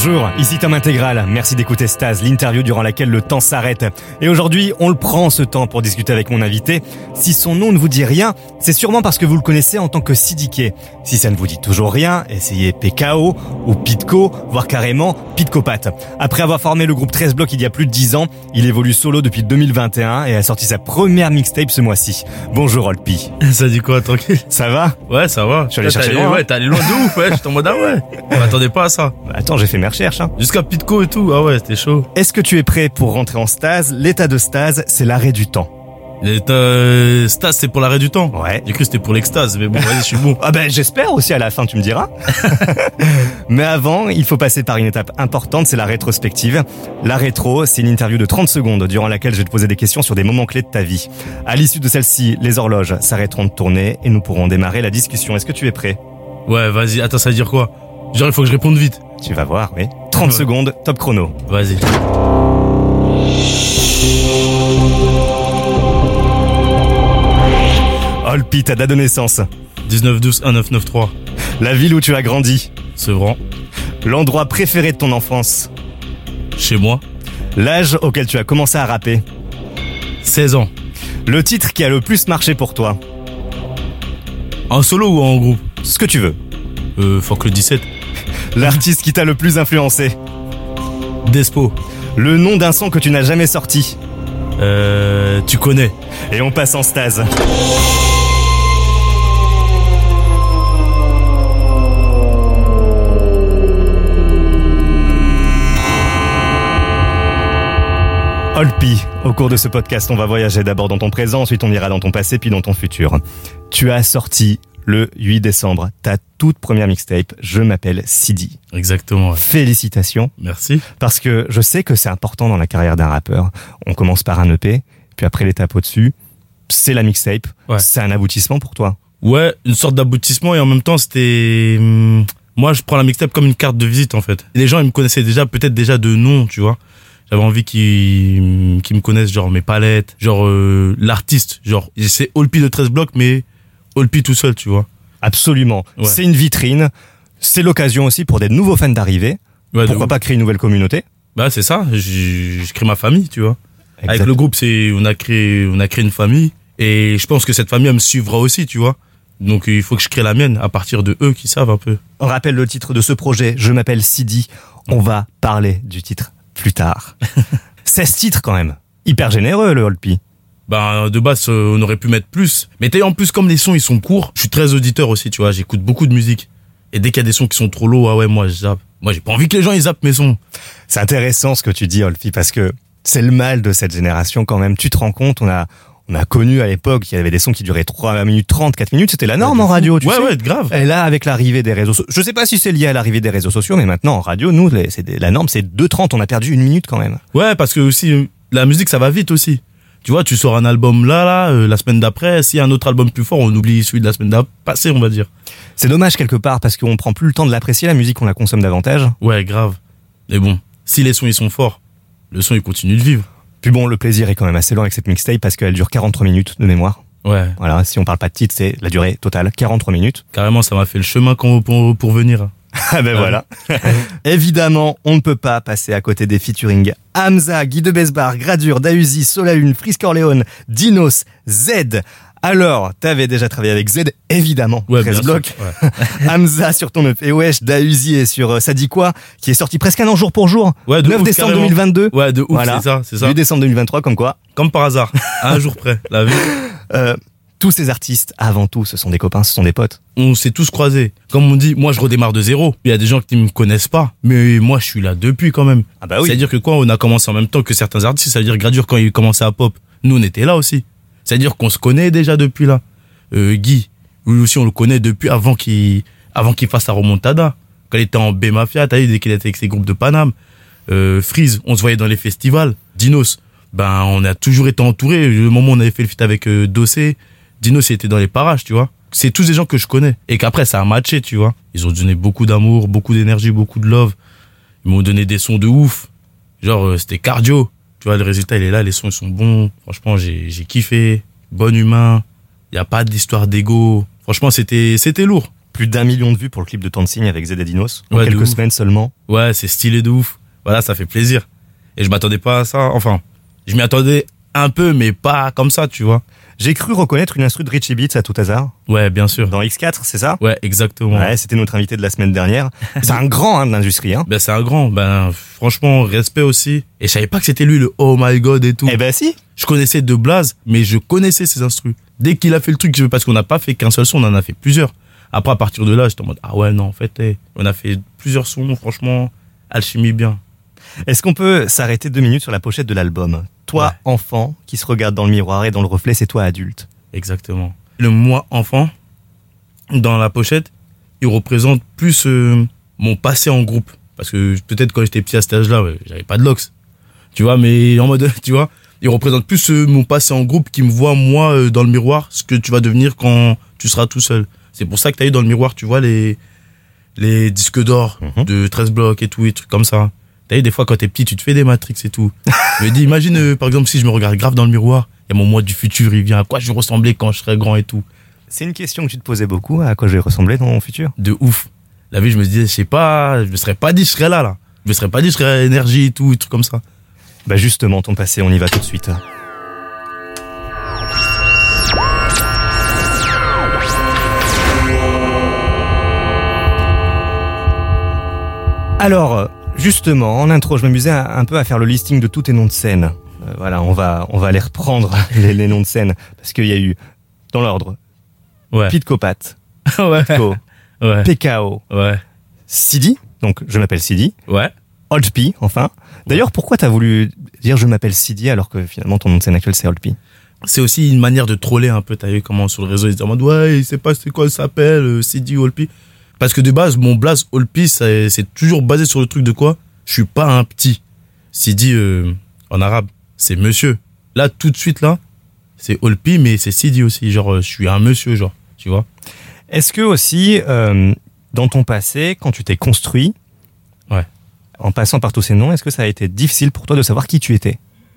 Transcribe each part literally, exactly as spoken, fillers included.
Bonjour, ici Tom Intégral. Merci d'écouter Staz, l'interview durant laquelle le temps s'arrête. Et aujourd'hui, on le prend ce temps pour discuter avec mon invité. Si son nom ne vous dit rien, c'est sûrement parce que vous le connaissez en tant que Siddiqué. Si ça ne vous dit toujours rien, essayez P K O ou Pitco, voire carrément Pitcopat. Après avoir formé le groupe treize blocs il y a plus de dix ans, il évolue solo depuis deux mille vingt et un et a sorti sa première mixtape ce mois-ci. Bonjour Olpi. Ça dit quoi, tranquille? Ça va? Ouais, ça va. Je suis allé chercher loin. Ouais, t'es allé loin de ouf, ouais. J'étais en mode, ah ouais. On m'attendait pas à ça. Attends, j'ai fait mes recherches, hein. Jusqu'à Pitco et tout. Ah ouais, c'était chaud. Est-ce que tu es prêt pour rentrer en Staz? L'état de Staz, c'est l'arrêt du temps. L'état, euh, Staz, c'est pour l'arrêt du temps. Ouais. J'ai cru que c'était pour l'extase, mais bon, vas-y, je suis bon. Ah ben, j'espère aussi à la fin, tu me diras. Mais avant, il faut passer par une étape importante, c'est la rétrospective. La rétro, c'est une interview de trente secondes durant laquelle je vais te poser des questions sur des moments clés de ta vie. À l'issue de celle-ci, les horloges s'arrêteront de tourner et nous pourrons démarrer la discussion. Est-ce que tu es prêt? Ouais, vas-y. Attends, ça veut dire quoi? Genre, il faut que je réponde vite. Tu vas voir, oui. trente Ouais. secondes, top chrono. Vas-y. Olpi, ta date de naissance. dix-neuf douze un neuf neuf trois. La ville où tu as grandi. Sevran. L'endroit préféré de ton enfance. Chez moi. L'âge auquel tu as commencé à rapper. seize ans. Le titre qui a le plus marché pour toi. En solo ou en groupe? Ce que tu veux. Euh, faut que le dix-sept. L'artiste qui t'a le plus influencé. Despo. Le nom d'un son que tu n'as jamais sorti. Euh, tu connais. Et on passe en Staz. Olpi, au cours de ce podcast, on va voyager d'abord dans ton présent, ensuite on ira dans ton passé, puis dans ton futur. Tu as sorti le huit décembre ta toute première mixtape, Je m'appelle Sidi. Exactement, ouais. Félicitations, Merci. parce que je sais que c'est important dans la carrière d'un rappeur. On commence par un E P, puis après l'étape au-dessus, c'est la mixtape. Ouais. C'est un aboutissement pour toi. Ouais, une sorte d'aboutissement et en même temps c'était... hum, Moi je prends la mixtape comme une carte de visite en fait. Les gens ils me connaissaient déjà, peut-être déjà de nom, tu vois. J'avais envie qu'ils, qu'ils me connaissent genre mes palettes, genre euh, l'artiste, genre c'est Olpi de treize blocs mais Olpi tout seul, tu vois. Absolument. Ouais. C'est une vitrine. C'est l'occasion aussi pour des nouveaux fans d'arriver. Ouais, de Pourquoi ouf. pas créer une nouvelle communauté? Bah c'est ça, je, je crée ma famille, tu vois. Avec Exact. le groupe, c'est on a créé on a créé une famille et je pense que cette famille elle me suivra aussi, tu vois. Donc il faut que je crée la mienne à partir de eux qui savent un peu. On rappelle le titre de ce projet, Je m'appelle Sidi. On va parler du titre plus tard. seize titres quand même. Hyper généreux le Olpi. Ben de base euh, on aurait pu mettre plus, mais t'es en plus comme les sons ils sont courts, je suis très auditeur aussi, tu vois, j'écoute beaucoup de musique. Et dès qu'il y a des sons qui sont trop lourds, ah ouais, moi je zappe. Moi j'ai pas envie que les gens ils zappent mes sons. C'est intéressant ce que tu dis Olpi parce que c'est le mal de cette génération quand même. Tu te rends compte, on a on a connu à l'époque, il y avait des sons qui duraient trois minutes trente, quatre minutes, c'était la norme en radio, tu ouais, sais. ouais, grave. Et là, avec l'arrivée des réseaux sociaux, je sais pas si c'est lié à l'arrivée des réseaux sociaux, mais maintenant, en radio, nous, les- c'est des- la norme, c'est deux trente, on a perdu une minute quand même. Ouais, parce que aussi euh, la musique ça va vite aussi. Tu vois, tu sors un album là, là, euh, la semaine d'après, s'il y a un autre album plus fort, on oublie celui de la semaine passée, on va dire. C'est dommage quelque part, parce qu'on prend plus le temps de l'apprécier, la musique, on la consomme davantage. Ouais, grave. Mais bon, si les sons ils sont forts, le son il continue de vivre. Puis bon, le plaisir est quand même assez long avec cette mixtape, parce qu'elle dure quarante-trois minutes de mémoire. Ouais, Voilà, si on parle pas de titre, c'est la durée totale, quarante-trois minutes. carrément, ça m'a fait le chemin qu'on- pour, pour venir. Ah ben voilà. Évidemment, on ne peut pas passer à côté des featuring Hamza, Guy de Besbar, Gradure, Dausi, Solalune, Frisk Orléans, Dinos, Z. Alors, t'avais déjà travaillé avec Z, évidemment, Ouais, treize bien sûr. blocs. Ouais. Hamza sur ton E P Wesh, Dausi est sur euh, Ça dit quoi, qui est sorti presque un an jour pour jour. Ouais, de neuf ouf, décembre carrément. deux mille vingt-deux. Ouais, de ouf, Voilà. c'est ça, c'est ça. huit décembre deux mille vingt-trois, comme quoi. Comme par hasard, à un jour près, la vie. Euh, tous ces artistes, avant tout, ce sont des copains, ce sont des potes. On s'est tous croisés. Comme on dit, moi je redémarre de zéro. Il y a des gens qui me connaissent pas, mais moi je suis là depuis quand même. Ah bah oui. C'est-à-dire que quoi, on a commencé en même temps que certains artistes, c'est-à-dire Gradure quand il commençait à pop, nous on était là aussi. C'est-à-dire qu'on se connaît déjà depuis là. Euh, Guy, lui aussi on le connaît depuis avant qu'il avant qu'il fasse sa remontada. Quand il était en B Mafia, t'as vu, dès qu'il était avec ses groupes de Paname. Euh, Freeze, on se voyait dans les festivals. Dinos, ben on a toujours été entourés. Le moment où on avait fait le feat avec euh, Dossé, Dinos il était dans les parages, tu vois. C'est tous des gens que je connais. Et qu'après ça a matché, tu vois. Ils ont donné beaucoup d'amour, beaucoup d'énergie, beaucoup de love. Ils m'ont donné des sons de ouf. Genre euh, c'était cardio. Tu vois, le résultat il est là, les sons ils sont bons. Franchement, j'ai j'ai kiffé. Bon humain. Il y a pas d'histoire d'ego. Franchement, c'était c'était lourd. Plus d'un million de vues pour le clip de Tansigne avec Zed et Dinos en Ouais, de quelques ouf. semaines seulement. Ouais, c'est stylé de ouf. Voilà, ça fait plaisir. Et je m'attendais pas à ça. Enfin, je m'y attendais un peu, mais pas comme ça, tu vois. J'ai cru reconnaître une instru de Richie Beats à tout hasard. Ouais, bien sûr. Dans X quatre, c'est ça? Ouais, exactement. Ouais, c'était notre invité de la semaine dernière. C'est un grand hein, de l'industrie. Hein. Ben, c'est un grand. Ben, franchement, respect aussi. Et je savais pas que c'était lui, le Oh My God et tout. Eh ben si. Je connaissais de Blaze, mais je connaissais ses instrus. Dès qu'il a fait le truc, parce qu'on n'a pas fait qu'un seul son, on en a fait plusieurs. Après, à partir de là, j'étais en mode, ah ouais, non, en fait, hey, on a fait plusieurs sons, franchement, alchimie bien. Est-ce qu'on peut s'arrêter deux minutes sur la pochette de l'album? Toi, Ouais. enfant, qui se regarde dans le miroir et dans le reflet, c'est toi, adulte. Exactement. Le moi enfant, dans la pochette, il représente plus euh, mon passé en groupe. Parce que peut-être quand j'étais petit à cet âge-là, ouais, j'avais pas de locks. Tu vois, mais en mode, tu vois, il représente plus euh, mon passé en groupe qui me voit, moi, euh, dans le miroir, ce que tu vas devenir quand tu seras tout seul. C'est pour ça que t'as eu dans le miroir, tu vois, les, les disques d'or Mhm. de treize blocs et tout, et trucs comme ça. T'as eu des fois quand t'es petit, tu te fais des Matrix et tout. Je me dis, imagine, euh, par exemple, si je me regarde grave dans le miroir, il y a mon moi du futur, il vient, à quoi je vais ressembler quand je serai grand et tout. C'est une question que tu te posais beaucoup, à quoi je vais ressembler dans mon futur? De ouf. La vie, je me disais, je sais pas, je me serais pas dit, je serais là, là. Je me serais pas dit, je serais énergie et tout, et trucs comme ça. Bah justement, ton passé, on y va tout de suite. Alors, justement, en intro, je m'amusais un un peu à faire le listing de tous tes noms de scène. Euh, voilà, on va, on va les reprendre, les, les noms de scène, parce qu'il y a eu, dans l'ordre, Ouais. Pete Copat, ouais. Pitco, Ouais. P K O, Ouais. Sidi, donc je m'appelle Sidi, Ouais. Old P, enfin. D'ailleurs, pourquoi t'as voulu dire je m'appelle Sidi alors que finalement ton nom de scène actuel c'est Old P? C'est aussi une manière de troller un peu, t'as vu comment sur le réseau, ils se disent en mode, ouais, il sait pas c'est quoi il s'appelle, euh, Sidi ou Olpi. Parce que de base, mon blaze Olpi, c'est c'est toujours basé sur le truc de quoi? Je suis pas un petit. Sidi, euh, en arabe, c'est monsieur. Là, tout de suite, là, c'est Olpi, mais c'est Sidi aussi. Genre, euh, je suis un monsieur, genre, tu vois? Est-ce que aussi, euh, dans ton passé, quand tu t'es construit, Ouais. en passant par tous ces noms, est-ce que ça a été difficile pour toi de savoir qui tu étais?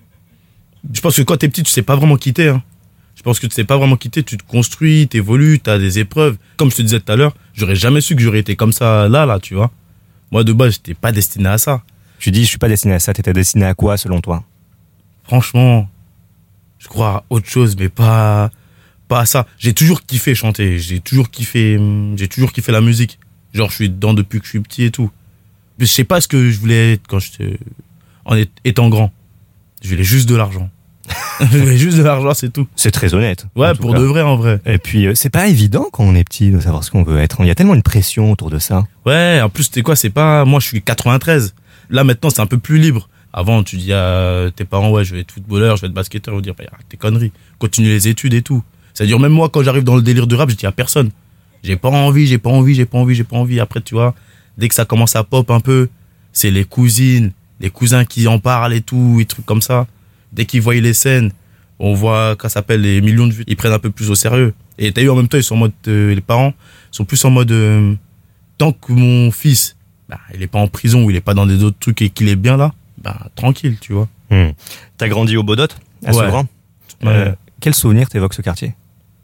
Je pense que quand t'es petit, tu sais pas vraiment qui t'es, hein. Je pense que tu sais pas vraiment qui t'es, tu te construis, t'évolues, t'as des épreuves. Comme je te disais tout à l'heure, j'aurais jamais su que j'aurais été comme ça là, là, tu vois. Moi, de base, j'étais pas destiné à ça. Tu dis je suis pas destiné à ça, t'étais destiné à quoi selon toi? Franchement, je crois à autre chose, mais pas, pas à ça. J'ai toujours kiffé chanter, j'ai toujours kiffé, hum, j'ai toujours kiffé la musique. Genre, je suis dedans depuis que je suis petit et tout. Mais je sais pas ce que je voulais être quand j'étais, en est- étant grand. Je voulais juste de l'argent. Je voulais juste de l'argent, c'est tout. C'est très honnête. en Ouais, tout pour cas. de vrai, en vrai. Et puis, euh, c'est pas évident quand on est petit de savoir ce qu'on veut être. Il y a tellement une pression autour de ça. Ouais, en plus, t'es quoi, c'est pas, moi, je suis quatre-vingt-treize. Là, maintenant, c'est un peu plus libre. Avant, tu dis à tes parents, ouais, je vais être footballeur, je vais être basketteur, ils vont dire, bah, arrête tes conneries. Continue les études et tout. C'est-à-dire, même moi, quand j'arrive dans le délire de rap, je dis à personne. J'ai pas envie, j'ai pas envie, j'ai pas envie, j'ai pas envie. Après, tu vois, dès que ça commence à pop un peu, c'est les cousines, les cousins qui en parlent et tout, et trucs comme ça. Dès qu'ils voient les scènes, on voit, quand ça s'appelle les millions de vues, ils prennent un peu plus au sérieux. Et t'as eu en même temps, ils sont en mode, euh, les parents sont plus en mode, euh, tant que mon fils, bah, il est pas en prison ou il est pas dans des autres trucs et qu'il est bien là, bah, tranquille, tu vois. Hmm. T'as grandi au Bodot, à Ouais. Sevran. Ouais. Euh, quel souvenir t'évoque ce quartier?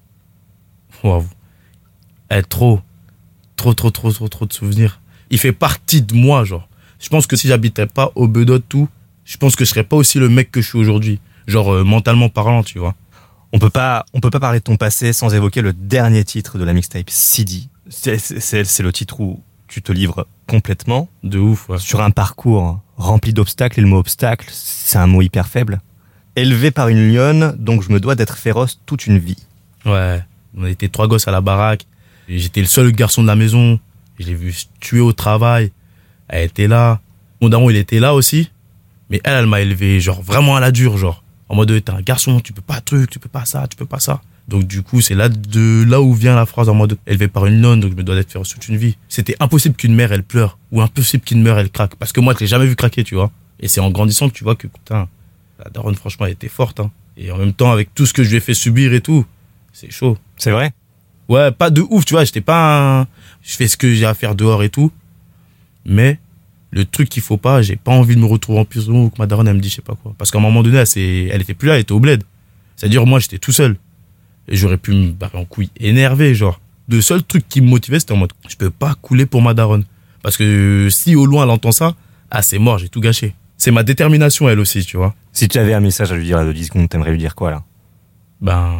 Waouh. Eh, trop, trop, trop, trop, trop, trop de souvenirs. Il fait partie de moi, genre. Je pense que si j'habitais pas au Bedot, tout, je pense que je serais pas aussi le mec que je suis aujourd'hui. Genre, euh, mentalement parlant, tu vois. On peut pas, on peut pas parler de ton passé sans évoquer le dernier titre de la mixtape, Sidi. C'est, c'est, c'est le titre où tu te livres complètement De ouf, ouais. sur un parcours rempli d'obstacles, et le mot obstacle, c'est un mot hyper faible. Élevé par une lionne, donc je me dois d'être féroce toute une vie. Ouais. On était trois gosses à la baraque. Et j'étais le seul garçon de la maison. Je l'ai vu se tuer au travail. Elle était là. Mon daron, il était là aussi. Mais elle, elle m'a élevé, genre, vraiment à la dure, genre. En mode, t'es un garçon, tu peux pas truc, tu peux pas ça, tu peux pas ça. Donc, du coup, c'est là, de là où vient la phrase en mode, élevé par une nonne, donc je me dois d'être féroce toute une vie. C'était impossible qu'une mère, elle pleure. Ou impossible qu'une mère, elle craque. Parce que moi, je l'ai jamais vu craquer, tu vois. Et c'est en grandissant que tu vois que, putain, la daronne, franchement, elle était forte, hein. Et en même temps, avec tout ce que je lui ai fait subir et tout, c'est chaud. C'est vrai? Ouais, pas de ouf, tu vois, j'étais pas un... Je fais ce que j'ai à faire dehors et tout. Mais le truc qu'il faut pas, j'ai pas envie de me retrouver en prison ou que ma daronne, elle me dit je sais pas quoi. Parce qu'à un moment donné, elle, s'est- elle était plus là, elle était au bled. C'est-à-dire, moi, j'étais tout seul. Et j'aurais pu me barrer en couille énervé, genre. le seul truc qui me motivait, c'était en mode, je peux pas couler pour ma daronne. Parce que si au loin elle entend ça, ah c'est mort, j'ai tout gâché. C'est ma détermination elle aussi, tu vois. Si tu avais un message à lui dire à de dix secondes, t'aimerais lui dire quoi là? Ben,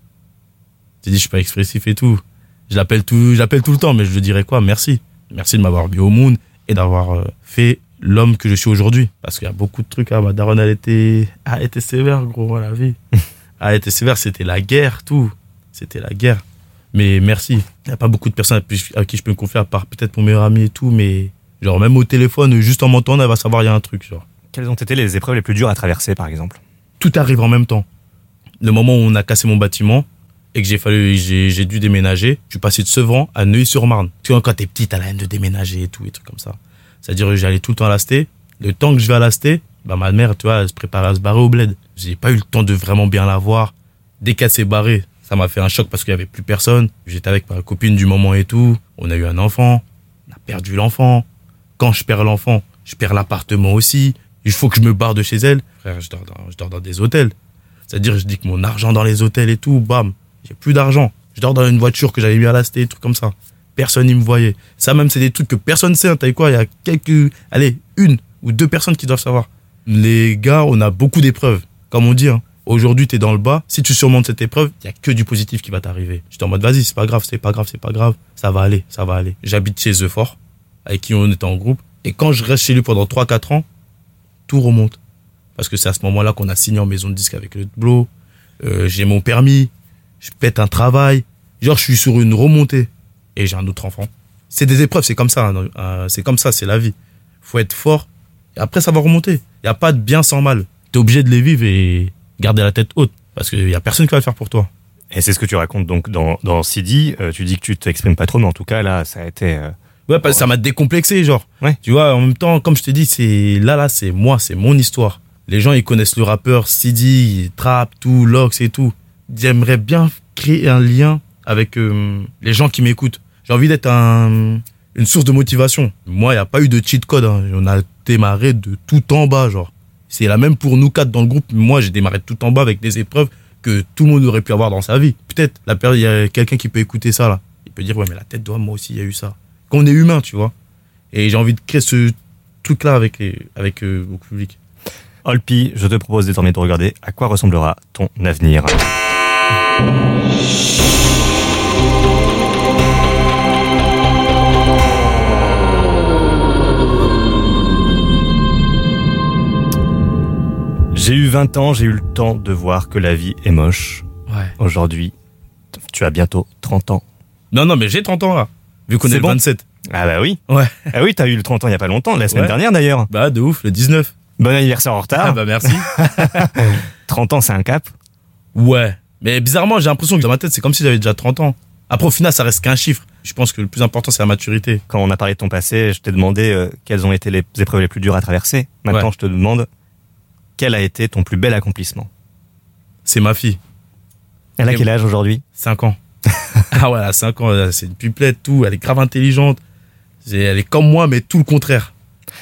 tu dis je suis pas expressif et tout. Je l'appelle tout, je l'appelle tout le temps, mais je lui dirais quoi? Merci. Merci de m'avoir mis au monde et d'avoir euh, fait l'homme que je suis aujourd'hui. Parce qu'il y a beaucoup de trucs, hein. Ma daronne elle était, elle était sévère gros à la vie. Elle était sévère, c'était la guerre, tout. C'était la guerre. Mais merci. Il n'y a pas beaucoup de personnes à qui je peux me confier, à part peut-être mon meilleur ami et tout, mais genre même au téléphone, juste en m'entendant, elle va savoir il y a un truc. Genre. Quelles ont été les épreuves les plus dures à traverser, par exemple? Tout arrive en même temps. Le moment où on a cassé mon bâtiment et que j'ai fallu, j'ai, j'ai dû déménager, je suis passé de Sevran à Neuilly-sur-Marne. Tu vois, quand t'es petit, t'as la haine de déménager et tout, et trucs comme ça. C'est-à-dire que j'allais tout le temps à l'Asté. Le temps que je vais à l'Asté, bah, ma mère, tu vois, elle se préparait à se barrer au bled. J'ai pas eu le temps de vraiment bien la voir. Dès qu'elle s'est barrée, ça m'a fait un choc parce qu'il y avait plus personne. J'étais avec ma copine du moment et tout. On a eu un enfant. On a perdu l'enfant. Quand je perds l'enfant, je perds l'appartement aussi. Il faut que je me barre de chez elle. Frère, je dors dans, je dors dans des hôtels. C'est-à-dire, je dis que mon argent dans les hôtels et tout, bam, j'ai plus d'argent. Je dors dans une voiture que j'avais mis à l'Asté, des trucs comme ça. Personne n'y me voyait. Ça même, c'est des trucs que personne sait. Hein. T'as vu quoi? Il y a quelques, allez, une ou deux personnes qui doivent savoir. Les gars, on a beaucoup d'épreuves. Comme on dit, hein. Aujourd'hui, t'es dans le bas. Si tu surmontes cette épreuve, il y a que du positif qui va t'arriver. J'étais en mode, vas-y, c'est pas grave, c'est pas grave, c'est pas grave. Ça va aller, ça va aller. J'habite chez The Fort, avec qui on était en groupe. Et quand je reste chez lui pendant trois quatre ans, tout remonte. Parce que c'est à ce moment-là qu'on a signé en maison de disque avec le Blow. Euh, j'ai mon permis. Je pète un travail. Genre, je suis sur une remontée. Et j'ai un autre enfant. C'est des épreuves, c'est comme ça. Hein. Euh, c'est comme ça, c'est la vie. Faut être fort. Et après, ça va remonter. Il n'y a pas de bien sans mal. T'es obligé de les vivre et garder la tête haute. Parce qu'il n'y a personne qui va le faire pour toi. Et c'est ce que tu racontes donc dans, dans C D. Euh, tu dis que tu t'exprimes pas trop, mais en tout cas, là, ça a été... Euh... Ouais, parce que ça m'a décomplexé, genre. Ouais. Tu vois, en même temps, comme je te dis, c'est là, là, c'est moi, c'est mon histoire. Les gens, ils connaissent le rappeur C D, Trap, tout, Lox et tout. J'aimerais bien créer un lien avec euh, les gens qui m'écoutent. J'ai envie d'être un, une source de motivation. Moi, il n'y a pas eu de cheat code. Hein. On a démarré de tout en bas, genre. C'est la même pour nous quatre dans le groupe. Moi, j'ai démarré de tout en bas avec des épreuves que tout le monde aurait pu avoir dans sa vie. Peut-être, la période, il y a quelqu'un qui peut écouter ça, là. Il peut dire, ouais, mais la tête d'homme, moi aussi, il y a eu ça. Quand on est humain, tu vois. Et j'ai envie de créer ce truc-là avec, les, avec euh, le public. Olpi, je te propose désormais de regarder à quoi ressemblera ton avenir. J'ai eu vingt ans, j'ai eu le temps de voir que la vie est moche. Ouais. Aujourd'hui, tu as bientôt trente ans. Non, non, mais j'ai trente ans là. Vu qu'on est, est le bon vingt-sept. Ah bah oui. Ouais. Ah oui, t'as eu le trente ans il y a pas longtemps, la semaine ouais. dernière d'ailleurs. Bah de ouf, le dix-neuf. Bon anniversaire en retard. Ah bah merci. trente ans, c'est un cap. Ouais. Mais bizarrement, j'ai l'impression que dans ma tête, c'est comme si j'avais déjà trente ans. Après, au final, ça reste qu'un chiffre. Je pense que le plus important, c'est la maturité. Quand on a parlé de ton passé, je t'ai demandé euh, quelles ont été les épreuves les plus dures à traverser. Maintenant, ouais. je te demande quel a été ton plus bel accomplissement. C'est ma fille. Elle a Et quel âge aujourd'hui? cinq ans. Ah ouais, elle a cinq ans, c'est une pupelette, tout. Elle est grave intelligente. Elle est comme moi, mais tout le contraire.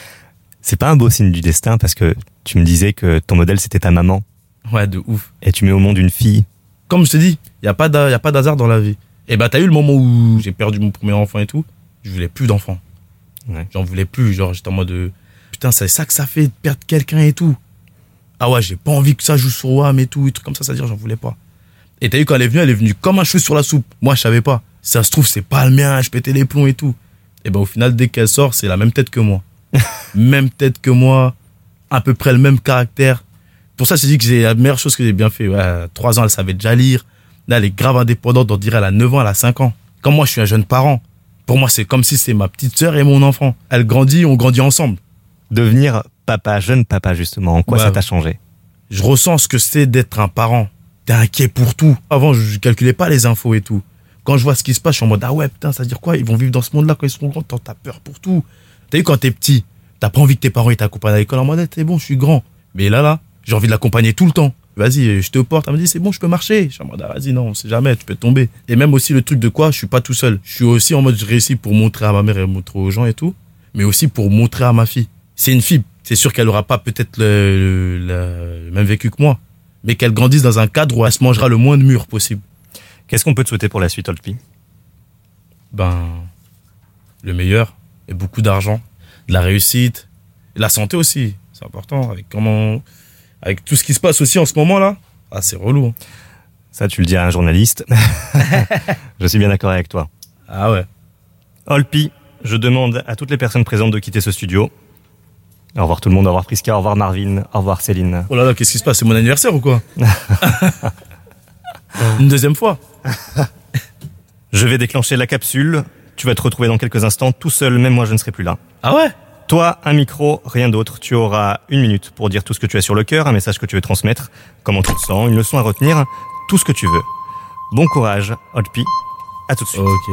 C'est pas un beau signe du destin parce que tu me disais que ton modèle, c'était ta maman. Ouais, de ouf. Et tu mets au monde une fille. Comme je te dis, il n'y a pas d'hasard dans la vie. Et bah, t'as eu le moment où j'ai perdu mon premier enfant et tout. Je voulais plus d'enfants. Ouais. J'en voulais plus. Genre, j'étais en mode de, putain, c'est ça que ça fait de perdre quelqu'un et tout. Ah ouais, j'ai pas envie que ça joue sur W A M et tout. Et trucs comme ça, c'est-à-dire, j'en voulais pas. Et t'as vu, quand elle est venue, elle est venue comme un cheveu sur la soupe. Moi, je savais pas. Si ça se trouve, c'est pas le mien, je pétais les plombs et tout. Et ben, au final, dès qu'elle sort, c'est la même tête que moi. Même tête que moi. À peu près le même caractère. Pour ça, je dis que c'est la meilleure chose que j'ai bien fait. Ouais, à trois ans, elle savait déjà lire. Là, elle est grave indépendante. On dirait, elle a neuf ans, elle a cinq ans. Comme moi, je suis un jeune parent. Pour moi, c'est comme si c'est ma petite sœur et mon enfant. Elle grandit, on grandit ensemble. Devenir papa, jeune papa, justement, en quoi ouais, ça t'a changé? Je ressens ce que c'est d'être un parent. T'es inquiet pour tout. Avant, je calculais pas les infos et tout. Quand je vois ce qui se passe, je suis en mode, ah ouais, putain, ça veut dire quoi? Ils vont vivre dans ce monde-là quand ils seront grands. T'as peur pour tout. T'as vu, quand t'es petit, t'as pas envie que tes parents ils t'accompagnent à l'école en mode, c'est bon, je suis grand. Mais là, là, j'ai envie de l'accompagner tout le temps. Vas-y, je te porte. Elle me dit, c'est bon, je peux marcher. Je suis en mode, ah, vas-y, non, on sait jamais, tu peux tomber. Et même aussi le truc de quoi, je suis pas tout seul. Je suis aussi en mode, je réussis pour montrer à ma mère et montrer aux gens et tout. Mais aussi pour montrer à ma fille. C'est une fille. C'est sûr qu'elle aura pas peut-être le, le, le même vécu que moi. Mais qu'elle grandisse dans un cadre où elle se mangera le moins de murs possible. Qu'est-ce qu'on peut te souhaiter pour la suite, Olpi? Ben, le meilleur et beaucoup d'argent, de la réussite, et la santé aussi, c'est important. Avec comment, avec tout ce qui se passe aussi en ce moment là, ah c'est relou. Hein. Ça, tu le dis à un journaliste. Je suis bien d'accord avec toi. Ah ouais. Olpi, je demande à toutes les personnes présentes de quitter ce studio. Au revoir tout le monde, au revoir Priska, au revoir Marvin, au revoir Céline. Oh là là, qu'est-ce qui se passe? C'est mon anniversaire ou quoi? Une deuxième fois. Je vais déclencher la capsule. Tu vas te retrouver dans quelques instants tout seul, même moi je ne serai plus là. Ah ouais? Toi, un micro, rien d'autre. Tu auras une minute pour dire tout ce que tu as sur le cœur, un message que tu veux transmettre, comment tu te sens, une leçon à retenir, tout ce que tu veux. Bon courage, Olpi. À tout de suite. Ok.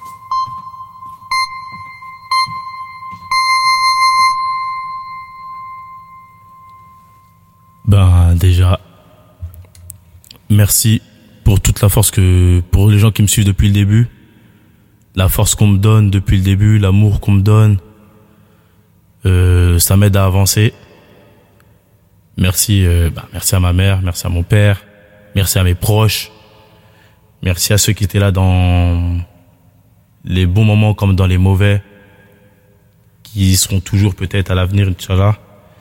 Ben déjà, merci pour toute la force que, pour les gens qui me suivent depuis le début, la force qu'on me donne depuis le début, l'amour qu'on me donne, euh, ça m'aide à avancer. Merci, euh, ben, merci à ma mère, merci à mon père, merci à mes proches, merci à ceux qui étaient là dans les bons moments comme dans les mauvais, qui seront toujours peut-être à l'avenir, Inch'Allah.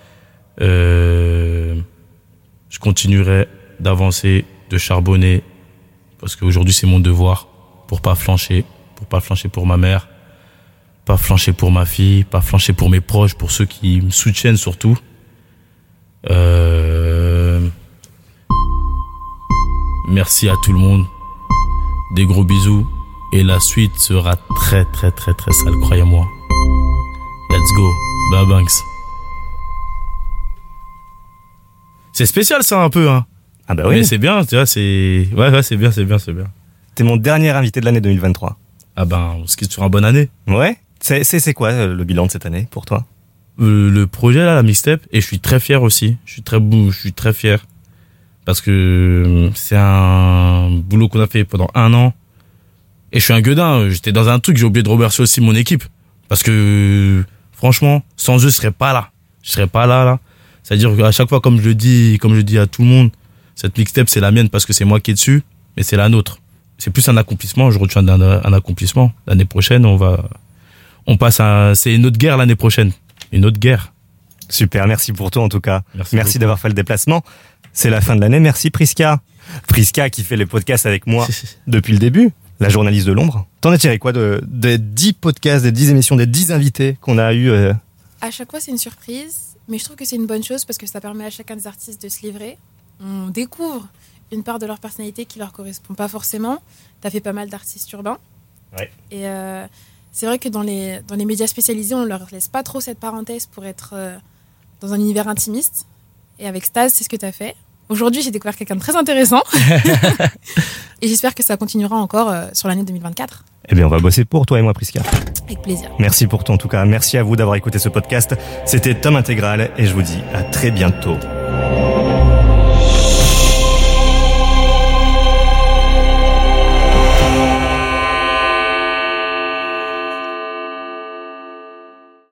Euh, je continuerai d'avancer, de charbonner, parce qu'aujourd'hui c'est mon devoir, pour pas flancher, pour pas flancher pour ma mère, pas flancher pour ma fille, pas flancher pour mes proches, pour ceux qui me soutiennent surtout. Euh, merci à tout le monde, des gros bisous, et la suite sera très très très très sale, croyez-moi. Let's go, Baba Banks. C'est spécial ça un peu, hein. Ah bah oui. Mais c'est bien, tu vois, c'est... Ouais, ouais, c'est bien, c'est bien, c'est bien. T'es mon dernier invité de l'année deux mille vingt-trois. Ah ben, on se quitte sur une bonne année. Ouais. C'est, c'est, c'est quoi euh, le bilan de cette année pour toi? Euh, le projet là, la mixtape, et je suis très fier aussi. Je suis très bou, je suis très fier. Parce que c'est un boulot qu'on a fait pendant un an. Et je suis un gueudin, j'étais dans un truc, j'ai oublié de remercier aussi mon équipe. Parce que, franchement, sans eux, je serais pas là. Je serais pas là, là. C'est-à-dire qu'à chaque fois, comme je le dis, comme je le dis à tout le monde, cette mixtape, c'est la mienne parce que c'est moi qui est dessus, mais c'est la nôtre. C'est plus un accomplissement, je retiens un, un accomplissement. L'année prochaine, on va, on passe à, c'est une autre guerre l'année prochaine. Une autre guerre. Super, merci pour tout en tout cas. Merci, merci d'avoir fait le déplacement. C'est la fin de l'année, merci Priska. Priska qui fait les podcasts avec moi depuis le début, la journaliste de l'ombre. T'en as tiré quoi de, des dix podcasts, des dix émissions, des dix invités qu'on a eu euh... À chaque fois, c'est une surprise. Mais je trouve que c'est une bonne chose parce que ça permet à chacun des artistes de se livrer. On découvre une part de leur personnalité qui leur correspond pas forcément. Tu as fait pas mal d'artistes urbains. Ouais. Et euh, c'est vrai que dans les, dans les médias spécialisés, on leur laisse pas trop cette parenthèse pour être euh, dans un univers intimiste. Et avec Staz, c'est ce que tu as fait. Aujourd'hui, j'ai découvert quelqu'un de très intéressant. Et j'espère que ça continuera encore euh, sur l'année deux mille vingt-quatre. Eh bien, on va bosser pour toi et moi, Priska. Avec plaisir. Merci pour tout, en tout cas. Merci à vous d'avoir écouté ce podcast. C'était Tom Intégral et je vous dis à très bientôt.